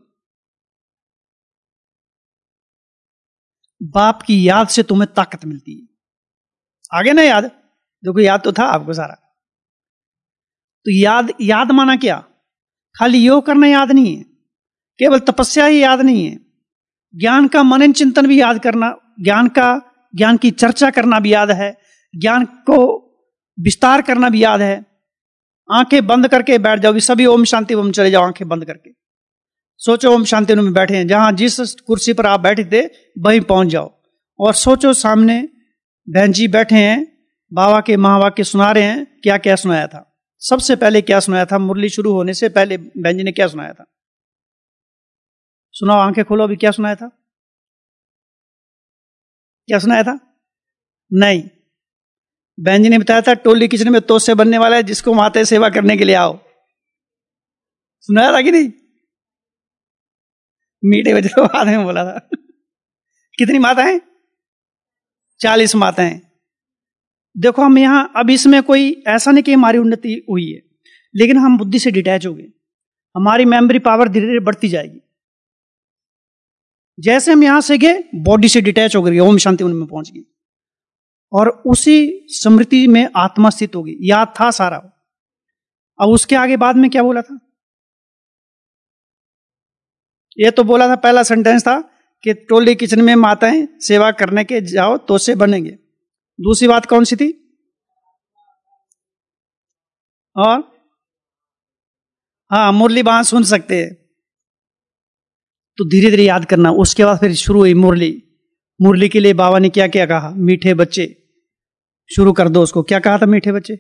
बाप की याद से तुम्हें ताकत मिलती है। आगे ना याद, देखो याद तो था आपको सारा। तो याद माना क्या? खाली योग करना याद नहीं है, केवल तपस्या ही याद नहीं है, ज्ञान का मनन चिंतन भी याद करना, ज्ञान की चर्चा करना भी याद है, ज्ञान को विस्तार करना भी याद है। आंखें बंद करके बैठ जाओ, सभी ओम शांति ओम चले जाओ आंखें बंद करके, सोचो ओम शांति ओम में बैठे हैं, जहां जिस कुर्सी पर आप बैठे थे वहीं पहुंच जाओ और सोचो सामने बहन जी बैठे हैं, बाबा के महावाक्य सुना रहे हैं। क्या क्या सुनाया था? सबसे पहले क्या सुनाया था? मुरली शुरू होने से पहले बहन जी ने क्या सुनाया था? सुनाओ, आंखें खोलो, अभी क्या सुनाया था? क्या सुनाया था? नहीं, बहन जी ने बताया था टोली किचन में तोश से बनने वाला है, जिसको माते सेवा करने के लिए आओ। सुनाया था कि नहीं? मीठे बजे तो बाद में बोला था। कितनी माताएं? 40 माताएं। देखो हम यहां, अब इसमें कोई ऐसा नहीं कि हमारी उन्नति हुई है, लेकिन हम बुद्धि से डिटैच हो गए, हमारी मेमोरी पावर धीरे धीरे बढ़ती जाएगी। जैसे हम यहां से गए, बॉडी से डिटैच हो गई, ओम शांति उनमें पहुंच गई, और उसी स्मृति में आत्मा स्थित होगी। याद था सारा। अब उसके आगे बाद में क्या बोला था? ये तो बोला था, पहला सेंटेंस था कि टोली किचन में माताएं सेवा करने के जाओ तो से बनेंगे। दूसरी बात कौन सी थी? और हाँ, मुरली वहां सुन सकते हैं। तो धीरे धीरे याद करना। उसके बाद फिर शुरू हुई मुरली। मुरली के लिए बाबा ने क्या क्या कहा? मीठे बच्चे, शुरू कर दो उसको। क्या कहा था? मीठे बच्चे,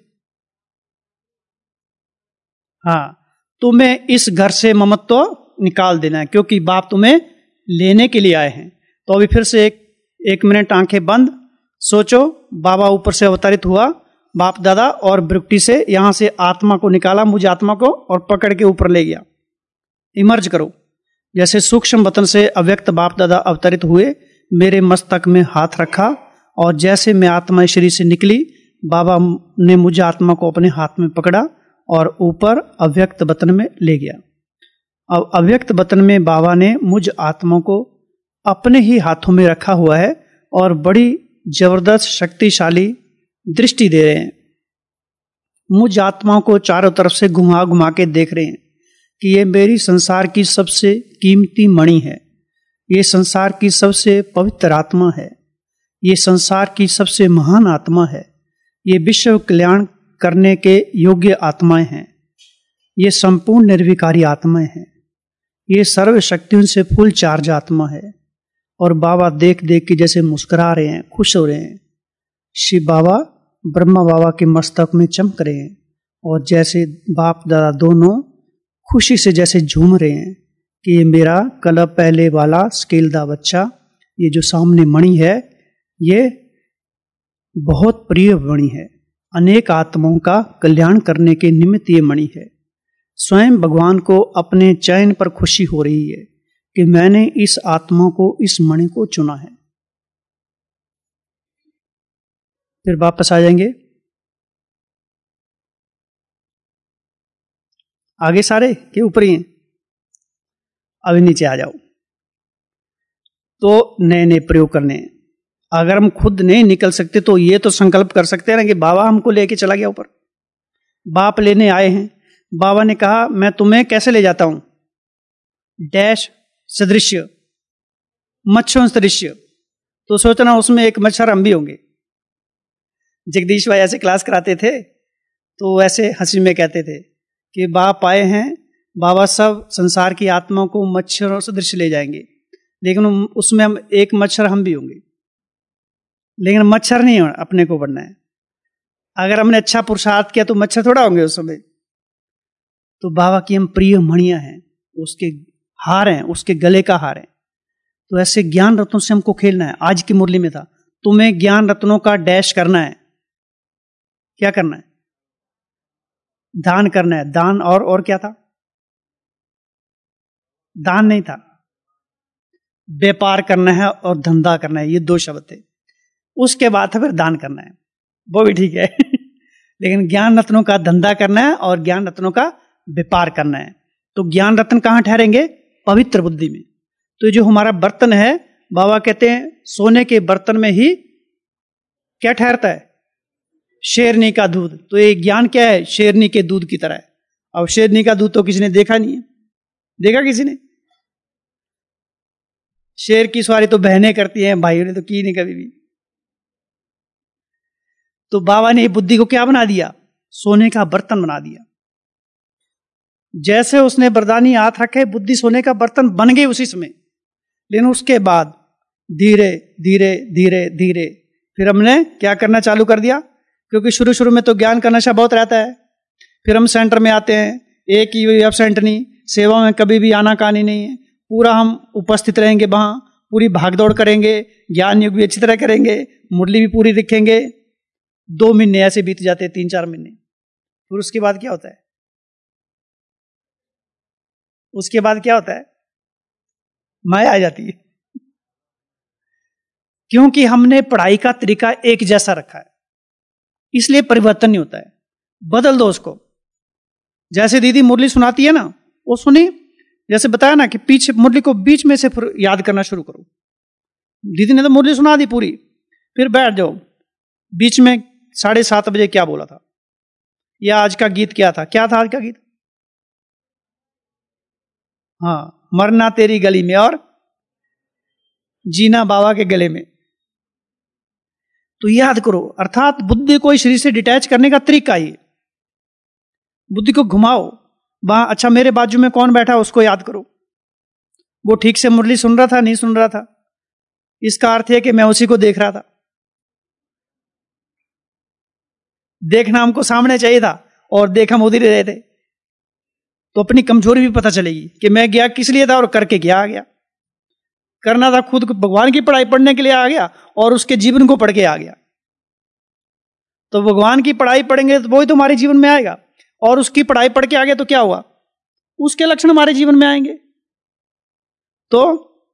हाँ, तुम्हें इस घर से ममत्व निकाल देना है, क्योंकि बाप तुम्हें लेने के लिए आए हैं। तो अभी फिर से एक मिनट आंखें बंद, सोचो बाबा ऊपर से अवतरित हुआ, बाप दादा, और ब्रुक्टी से यहां से आत्मा को निकाला, मुझ आत्मा को, और पकड़ के ऊपर ले गया। इमर्ज करो, जैसे सूक्ष्म वतन से अव्यक्त बाप दादा अवतरित हुए, मेरे मस्तक में हाथ रखा, और जैसे मैं आत्मा शरीर से निकली, बाबा ने मुझ आत्मा को अपने हाथ में पकड़ा और ऊपर अव्यक्त वतन में ले गया। अब अव्यक्त वतन में बाबा ने मुझ आत्मा को अपने ही हाथों में रखा हुआ है और बड़ी जबरदस्त शक्तिशाली दृष्टि दे रहे हैं। मुझ आत्मा को चारों तरफ से घुमा घुमा के देख रहे हैं कि ये मेरी संसार की सबसे कीमती मणि है, ये संसार की सबसे पवित्र आत्मा है, ये संसार की सबसे महान आत्मा है, ये विश्व कल्याण करने के योग्य आत्माएं हैं, ये संपूर्ण निर्विकारी आत्माएं हैं, ये सर्व शक्तियों से फुल चार्ज आत्मा है। और बाबा देख देख के जैसे मुस्कुरा रहे हैं, खुश हो रहे हैं। शिव बाबा ब्रह्मा बाबा के मस्तक में चमक रहे हैं, और जैसे बाप दादा दोनों खुशी से जैसे झूम रहे हैं कि ये मेरा कल पहले वाला स्केलदा बच्चा, ये जो सामने मणि है, ये बहुत प्रिय मणि है, अनेक आत्माओं का कल्याण करने के निमित्त ये मणि है। स्वयं भगवान को अपने चयन पर खुशी हो रही है कि मैंने इस आत्मा को, इस मणि को चुना है। फिर वापस आ जाएंगे आगे, सारे के ऊपर ही हैं, अभी नीचे आ जाओ। तो नए नए प्रयोग करने हैं। अगर हम खुद नहीं निकल सकते तो ये तो संकल्प कर सकते हैं ना कि बाबा हमको लेके चला गया ऊपर, बाप लेने आए हैं। बाबा ने कहा मैं तुम्हें कैसे ले जाता हूं? डैश सदृश्य, मच्छरों सदृश्य। तो सोचना उसमें एक मच्छर हम भी होंगे। जगदीश भाई ऐसे क्लास कराते थे, तो ऐसे हंसी में कहते थे कि बाप आए हैं, बाबा सब संसार की आत्माओं को मच्छरों से दृश्य ले जाएंगे, लेकिन उसमें हम एक मच्छर हम भी होंगे, लेकिन मच्छर नहीं अपने को बनना है। अगर हमने अच्छा पुरुषार्थ किया तो मच्छर थोड़ा होंगे उस समय। तो बाबा की हम प्रिय मणियां हैं, उसके हार हैं, उसके गले का हार है। तो ऐसे ज्ञान रत्नों से हमको खेलना है। आज की मुरली में था, तुम्हें ज्ञान रत्नों का डैश करना है। क्या करना है? दान करना है। दान और क्या था? दान नहीं था, व्यापार करना है और धंधा करना है, ये 2 शब्द थे। उसके बाद फिर दान करना है, वो भी ठीक है लेकिन ज्ञान रत्नों का धंधा करना है और ज्ञान रत्नों का व्यापार करना है। तो ज्ञान रत्न कहां ठहरेंगे? पवित्र बुद्धि में। तो जो हमारा बर्तन है, बाबा कहते हैं सोने के बर्तन में ही क्या ठहरता है? शेरनी का दूध। तो ये ज्ञान क्या है? शेरनी के दूध की तरह है। अब शेरनी का दूध तो किसी ने देखा नहीं है, देखा किसी ने? शेर की सवारी तो बहनें करती हैं, भाइयों ने तो की नहीं कभी भी। तो बाबा ने बुद्धि को क्या बना दिया? सोने का बर्तन बना दिया। जैसे उसने बरदानी हाथ रखे, बुद्धि सोने का बर्तन बन गई उसी समय। लेकिन उसके बाद धीरे धीरे धीरे धीरे फिर हमने क्या करना चालू कर दिया, क्योंकि शुरू शुरू में तो ज्ञान का नशा बहुत रहता है। फिर हम सेंटर में आते हैं, एक ही एब्सेंट नहीं, सेवा में कभी भी आनाकानी नहीं है, पूरा हम उपस्थित रहेंगे वहां, पूरी भागदौड़ करेंगे, ज्ञान योग भी अच्छी तरह करेंगे, मुरली भी पूरी दिखेंगे। 2 महीने ऐसे बीत जाते हैं, 3-4 महीने। फिर उसके बाद क्या होता है? उसके बाद क्या होता है? माया आ जाती है, क्योंकि हमने पढ़ाई का तरीका एक जैसा रखा है, इसलिए परिवर्तन नहीं होता है। बदल दो उसको। जैसे दीदी मुरली सुनाती है ना, वो सुनी, जैसे बताया ना कि पीछे मुरली को बीच में से फिर याद करना शुरू करो। दीदी ने तो मुरली सुना दी पूरी, फिर बैठ जाओ, बीच में 7:30 बजे क्या बोला था, या आज का गीत क्या था? क्या था आज का गीत? हाँ, मरना तेरी गली में और जीना बाबा के गले में। तो याद करो, अर्थात बुद्धि को शरीर से डिटैच करने का तरीका ही। बुद्धि को घुमाओ वहां, अच्छा मेरे बाजू में कौन बैठा उसको याद करो, वो ठीक से मुरली सुन रहा था नहीं सुन रहा था, इसका अर्थ है कि मैं उसी को देख रहा था। देखना हमको सामने चाहिए था और देख हम उधर ही रहे थे। तो अपनी कमजोरी भी पता चलेगी कि मैं गया किस लिए था और करके क्या आ गया। करना था खुद भगवान की पढ़ाई पढ़ने के लिए आ गया और उसके जीवन को पढ़ के आ गया। तो भगवान की पढ़ाई पढ़ेंगे तो वही तो हमारे जीवन में आएगा, और उसकी पढ़ाई पढ़ के आ गया तो क्या हुआ? उसके लक्षण हमारे जीवन में आएंगे। तो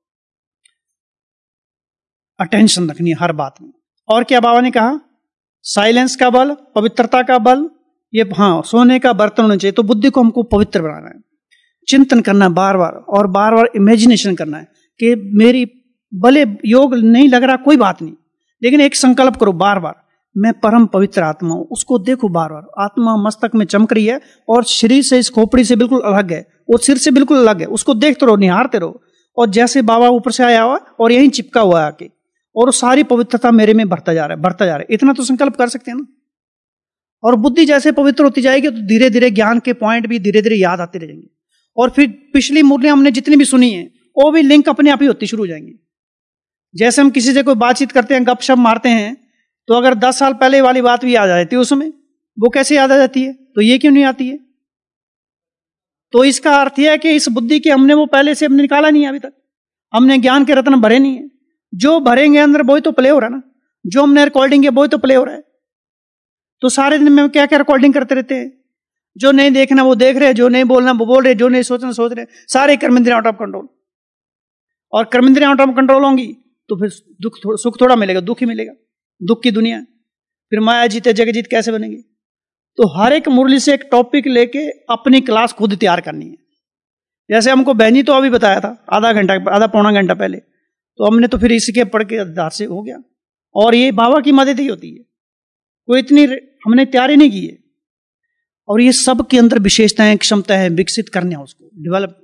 अटेंशन रखनी है हर बात में। और क्या बाबा ने कहा? साइलेंस का बल, पवित्रता का बल, ये हाँ सोने का बर्तन होना चाहिए। तो बुद्धि को हमको पवित्र बनाना है, चिंतन करना बार बार, और बार बार इमेजिनेशन करना है कि मेरी भले योग नहीं लग रहा कोई बात नहीं, लेकिन एक संकल्प करो बार बार, मैं परम पवित्र आत्मा हूं, उसको देखो बार बार। आत्मा मस्तक में चमक रही है और शरीर से, इस खोपड़ी से बिल्कुल अलग है, और सिर से बिल्कुल अलग है, उसको देखते रहो, निहारते रहो। और जैसे बाबा ऊपर से आया हुआ और यहीं चिपका हुआ है आके, और सारी पवित्रता मेरे में बढ़ता जा रहा है, बढ़ता जा रहा है। इतना तो संकल्प कर सकते हैं ना। और बुद्धि जैसे पवित्र होती जाएगी तो धीरे धीरे ज्ञान के पॉइंट भी धीरे धीरे याद आते रहेंगे। और फिर पिछली मुरलियां हमने जितनी भी सुनी है वो भी लिंक अपने आप ही होती शुरू हो जाएंगी। जैसे हम किसी से कोई बातचीत करते हैं, गपशप मारते हैं, तो अगर 10 साल पहले वाली बात भी याद आ जाती है उस समय, वो कैसे याद आ जाती है? तो ये क्यों नहीं आती है? तो इसका अर्थ यह है कि इस बुद्धि के हमने वो पहले से हमने निकाला नहीं है, अभी तक हमने ज्ञान के रत्न भरे नहीं है। जो भरेंगे अंदर वही तो प्ले हो रहा है ना, जो हमने रिकॉर्डिंग है वही तो प्ले हो रहा है। तो सारे दिन में क्या क्या रिकॉर्डिंग करते रहते हैं, जो नहीं देखना वो देख रहे, जो नहीं बोलना वो बोल रहे, जो नहीं सोचना सोच रहे, सारे कर्मेंद्रियां आउट ऑफ कंट्रोल। और कर्मेंद्रियां आउट ऑफ कंट्रोल होंगी तो फिर सुख थोड़ा मिलेगा, दुख ही मिलेगा, दुख की दुनिया। फिर माया जीते जग जीत कैसे बनेगी? तो हर एक मुरली से एक टॉपिक लेके अपनी क्लास खुद तैयार करनी है। जैसे हमको बहनी तो अभी बताया था आधा पौना घंटा पहले, तो हमने तो फिर इसके पढ़ के आधार से हो गया। और ये बाबा की मदद ही होती है, कोई इतनी हमने तैयारी नहीं की है। और ये सब के अंदर विशेषताएं, क्षमता है, विकसित करने, उसको डेवलप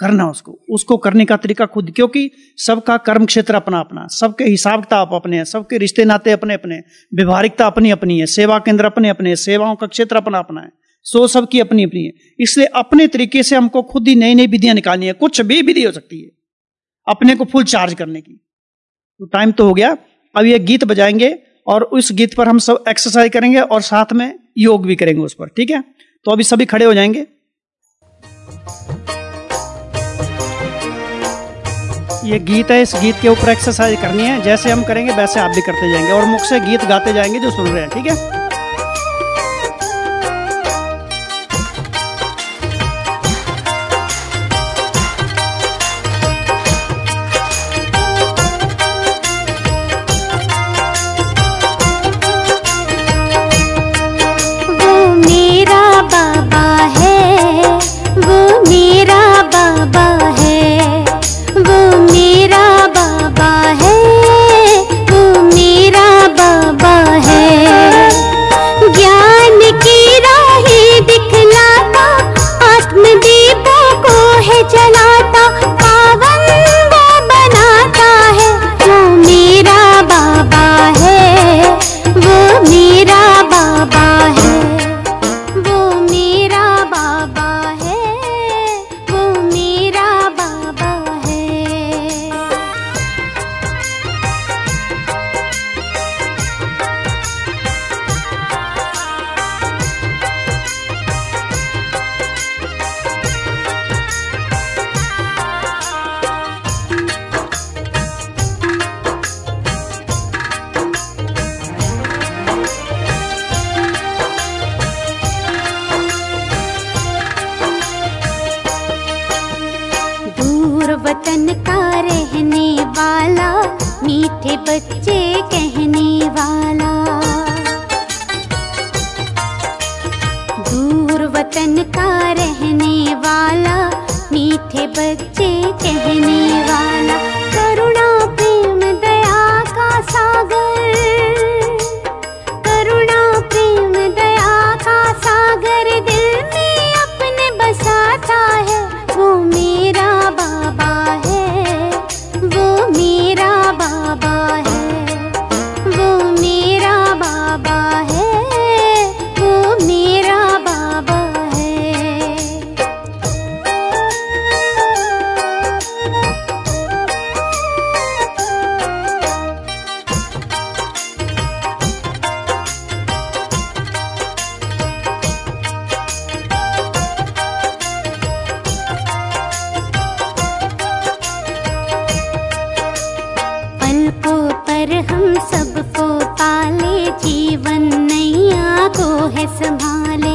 करना उसको करने का तरीका खुद, क्योंकि सबका कर्म क्षेत्र अपना अपना, सबके हिसाब किताब अपने हैं, सबके रिश्ते नाते अपने अपने, व्यवहारिकता अपनी अपनी है, सेवा केंद्र अपने अपने, सेवाओं का क्षेत्र अपना अपना है, सो सबकी अपनी अपनी है। इसलिए अपने तरीके से हमको खुद ही नई नई विधियां निकालनी है। कुछ भी विधि हो सकती है अपने को फुल चार्ज करने की। तो टाइम तो हो गया, अब ये गीत बजाएंगे और उस गीत पर हम सब एक्सरसाइज करेंगे और साथ में योग भी करेंगे उस पर, ठीक है? तो अभी सभी खड़े हो जाएंगे। ये गीत है, इस गीत के ऊपर एक्सरसाइज करनी है। जैसे हम करेंगे वैसे आप भी करते जाएंगे और मुख से गीत गाते जाएंगे जो सुन रहे हैं, ठीक है? वतन का रहने वाला, मीठे बच्चे कहने वाला, दूर वतन का रहने वाला, मीठे बच्चे कहने वाला, करुणा प्रेम दया का सागर, करुणा प्रेम दया का सागर दिल में अपने बसाता है। वो मेरा बाबा है, वो मेरा बाबा है, वो मेरा बाबा है, वो मेरा बाबा है। पलकों पर हम सबको पाले, जीवन नैया को है संभाले,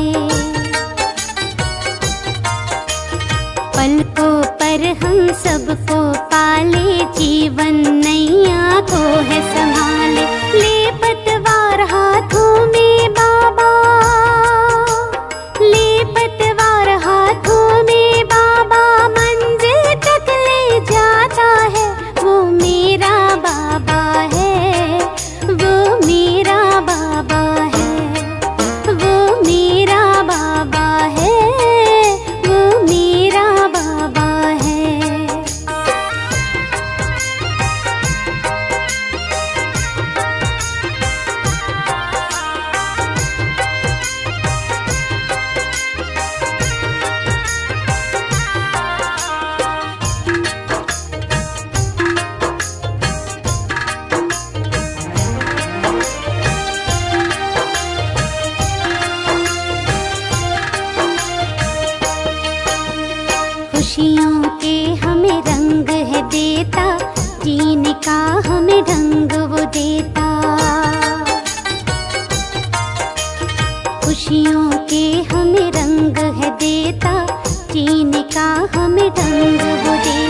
पलकों पर हम सबको पाले, जीवन नैया को है संभाले। ले पतवार हाथों में बाबा, ले पतवार हाथों में बाबा, मंजिल तक ले जाता है। वो मेरा बाबा है, वो मेरा बाबा है, वो मेरा बाबा है, वो मेरा बाबा है। खुशियों के हमें रंग है देता, जीने का हमें ढंग वो देता, खुशियों के हमें रंग है देता, जीने का हमें ढंग वो देता।